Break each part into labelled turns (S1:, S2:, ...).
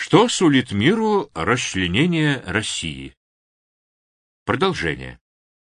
S1: Что сулит миру расчленение России? Продолжение.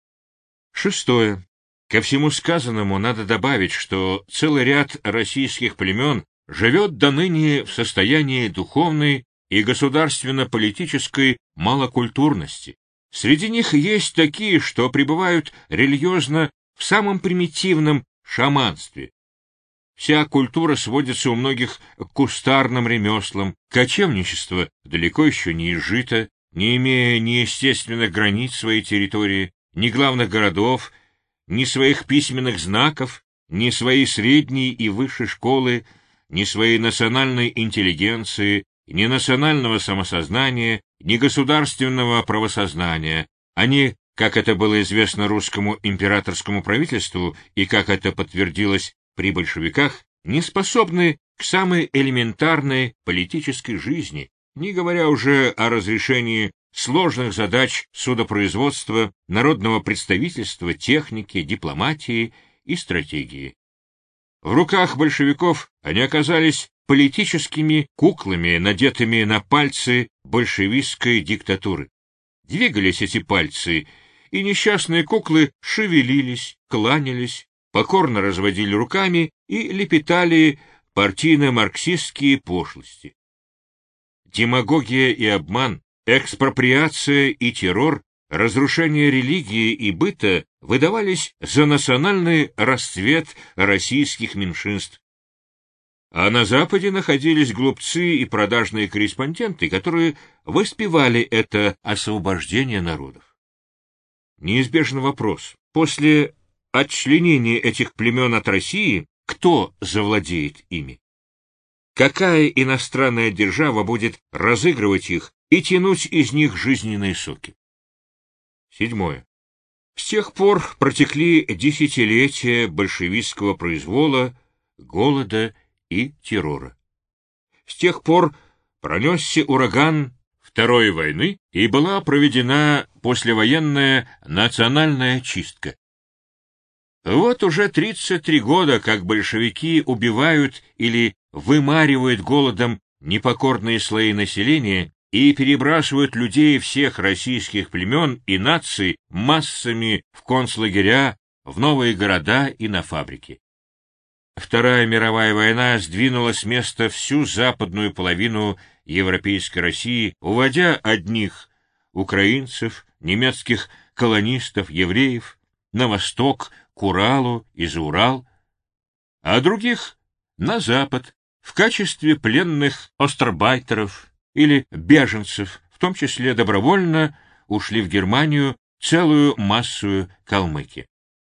S1: 6. Ко всему сказанному надо добавить, что целый ряд российских племен живет доныне в состоянии духовной и государственно-политической малокультурности. Среди них есть такие, что пребывают религиозно в самом примитивном шаманстве. Вся культура сводится у многих к кустарным ремеслам, кочевничество далеко еще не изжито, не имея ни естественных границ своей территории, ни главных городов, ни своих письменных знаков, ни своей средней и высшей школы, ни своей национальной интеллигенции, ни национального самосознания, ни государственного правосознания. Они, как это было известно русскому императорскому правительству и как это подтвердилось при большевиках, не способны к самой элементарной политической жизни, не говоря уже о разрешении сложных задач судопроизводства, народного представительства, техники, дипломатии и стратегии. В руках большевиков они оказались политическими куклами, надетыми на пальцы большевистской диктатуры. Двигались эти пальцы, и несчастные куклы шевелились, кланялись, покорно разводили руками и лепетали партийно-марксистские пошлости. Демагогия и обман, экспроприация и террор, разрушение религии и быта выдавались за национальный расцвет российских меньшинств. А на Западе находились глупцы и продажные корреспонденты, которые воспевали это освобождение народов. Неизбежен вопрос: после отчленения этих племен от России, кто завладеет ими? Какая иностранная держава будет разыгрывать их и тянуть из них жизненные соки? 7. С тех пор протекли десятилетия большевистского произвола, голода и террора. С тех пор пронесся ураган Второй войны, и была проведена послевоенная национальная чистка. Вот уже 33 года, как большевики убивают или вымаривают голодом непокорные слои населения и перебрасывают людей всех российских племен и наций массами в концлагеря, в новые города и на фабрики. Вторая мировая война сдвинула с места всю западную половину европейской России, уводя одних украинцев, немецких колонистов, евреев на восток, к Уралу и за Урал, а других на запад в качестве пленных остарбайтеров или беженцев, в том числе добровольно ушли в Германию целую массу калмыки.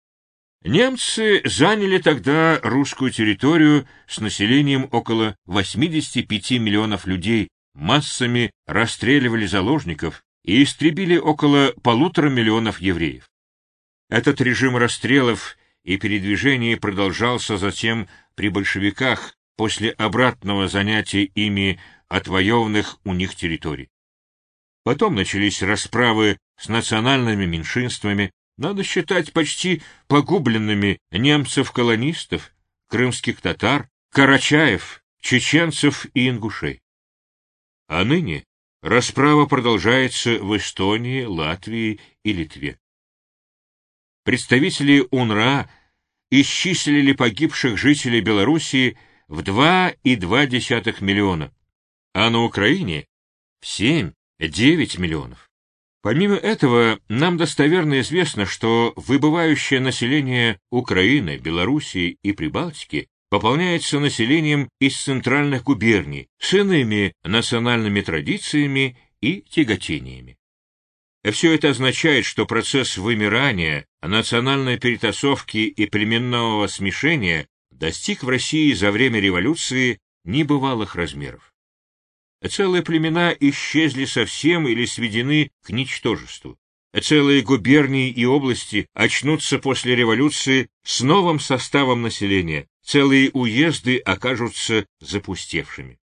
S1: Немцы заняли тогда русскую территорию с населением около 85 миллионов людей, массами расстреливали заложников и истребили около 1,5 миллиона евреев. Этот режим расстрелов и передвижений продолжался затем при большевиках после обратного занятия ими отвоеванных у них территорий. Потом начались расправы с национальными меньшинствами, надо считать почти погубленными немцев-колонистов, крымских татар, карачаев, чеченцев и ингушей. А ныне расправа продолжается в Эстонии, Латвии и Литве. Представители УНРА исчислили погибших жителей Белоруссии в 2,2 миллиона, а на Украине в 7-9 миллионов. Помимо этого, нам достоверно известно, что выбывающее население Украины, Белоруссии и Прибалтики пополняется населением из центральных губерний с иными национальными традициями и тяготениями. Все это означает, что процесс вымирания, национальной перетасовки и племенного смешения достиг в России за время революции небывалых размеров. Целые племена исчезли совсем или сведены к ничтожеству. Целые губернии и области очнутся после революции с новым составом населения. Целые уезды окажутся запустевшими.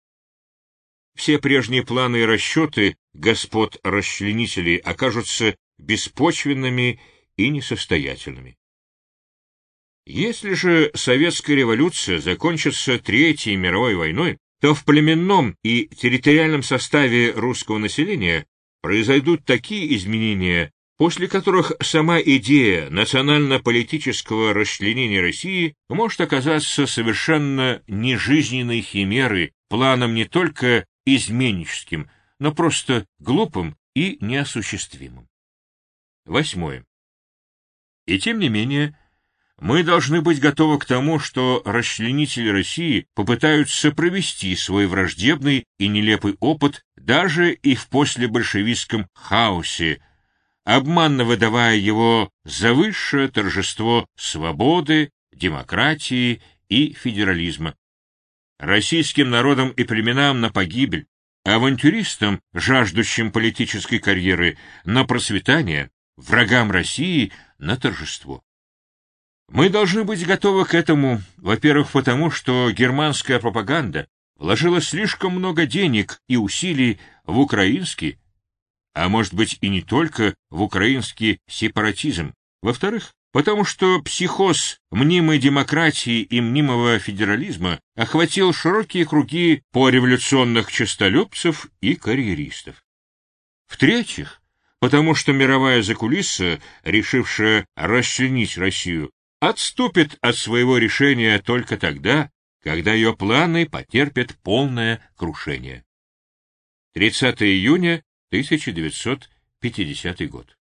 S1: Все прежние планы и расчеты господ-расчленителей окажутся беспочвенными и несостоятельными. Если же советская революция закончится Третьей мировой войной, то в племенном и территориальном составе русского населения произойдут такие изменения, после которых сама идея национально-политического расчленения России может оказаться совершенно нежизненной химерой, планом не только изменническим, но просто глупым и неосуществимым. 8. И тем не менее, мы должны быть готовы к тому, что расчленители России попытаются провести свой враждебный и нелепый опыт даже и в послебольшевистском хаосе, обманно выдавая его за высшее торжество свободы, демократии и федерализма. Российским народам и племенам на погибель, авантюристам, жаждущим политической карьеры, на процветание, врагам России на торжество. Мы должны быть готовы к этому, во-первых, потому что германская пропаганда вложила слишком много денег и усилий в украинский, а может быть и не только в украинский сепаратизм. Во-вторых, потому что психоз мнимой демократии и мнимого федерализма охватил широкие круги пореволюционных честолюбцев и карьеристов. В-третьих, потому что мировая закулиса, решившая расчленить Россию, отступит от своего решения только тогда, когда ее планы потерпят полное крушение. 30 июня 1950 год.